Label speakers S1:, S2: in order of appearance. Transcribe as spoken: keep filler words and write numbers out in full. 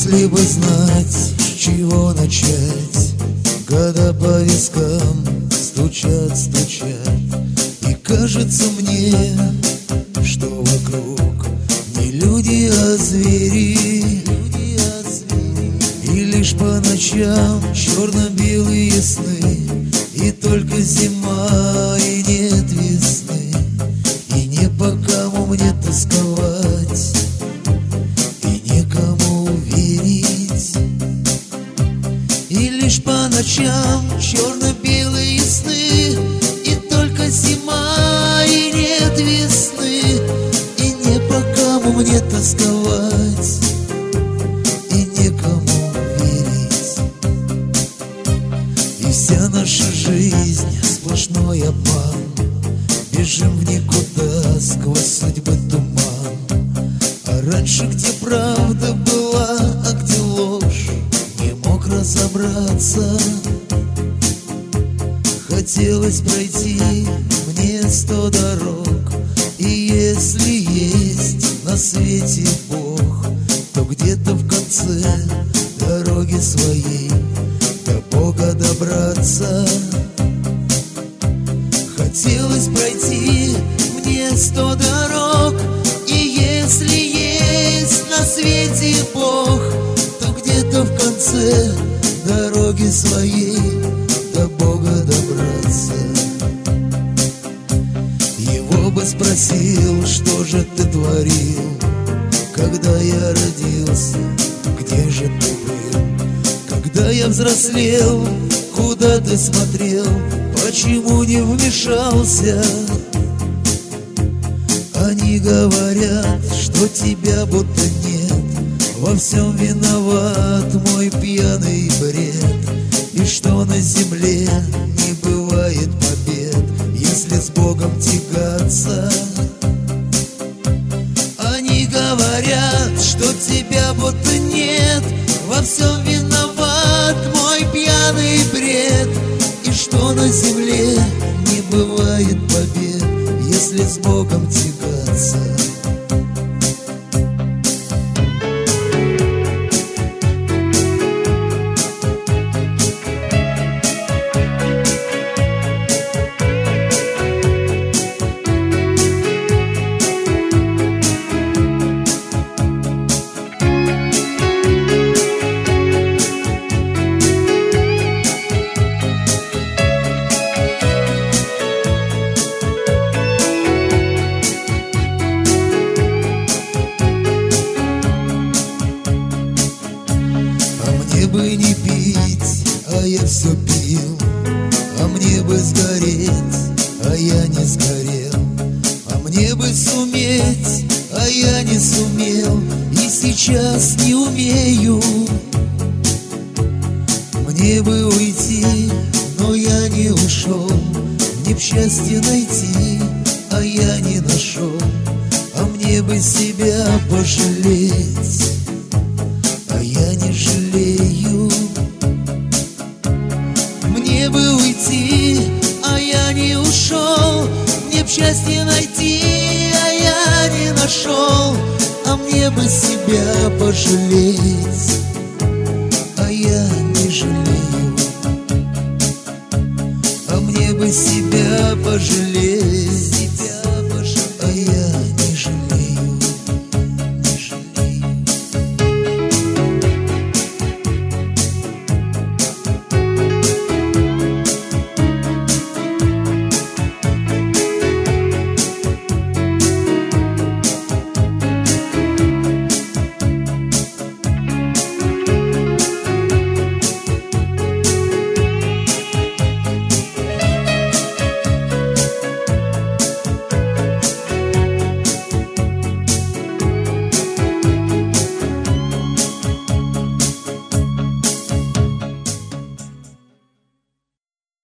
S1: Если бы знать, с чего начать, года по вискам стучат, стучат, и кажется мне, что вокруг не люди, а звери, и лишь по ночам черно-белые сны, и только зима, и нет весны, и не по кому мне тосковать, и некому верить. И лишь по ночам черно-белые сны, и только зима, и нет весны, и не по кому мне тосковать, и некому верить. И вся наша жизнь сплошной обман, бежим в никуда сквозь судьбы туман. А раньше где правда была, а где ложь, не мог разобраться. Хотелось пройти мне сто дорог, и если есть на свете Бог, то где-то в конце дороги своей до Бога добраться. Хотелось пройти мне сто дорог, и если есть на свете Бог, то где-то в конце дороги своей до Бога добраться. Его бы спросил, что же ты творил, когда я родился, где же ты был? Когда я взрослел, куда ты смотрел, почему не вмешался? Они говорят, что тебя будто нет, во всем виноват мой пьяный бред, и что на земле не бывает побед, если с Богом тягаться. Они говорят, что тебя будто нет, во всем виноват мой пьяный бред, и что на земле не бывает побед, если с Богом тягаться. Мне бы не пить, а я все пил, а мне бы сгореть, а я не сгорел, а мне бы суметь, а я не сумел, и сейчас не умею. Мне бы уйти, но я не ушел, мне б счастье найти, а я не нашел, а мне бы себя пожалеть, а я не жалею. Мне бы уйти, а я не ушел, мне б счастье найти, а я не нашел, а мне бы себя пожалеть, а я не жалею. А мне бы себя пожалеть.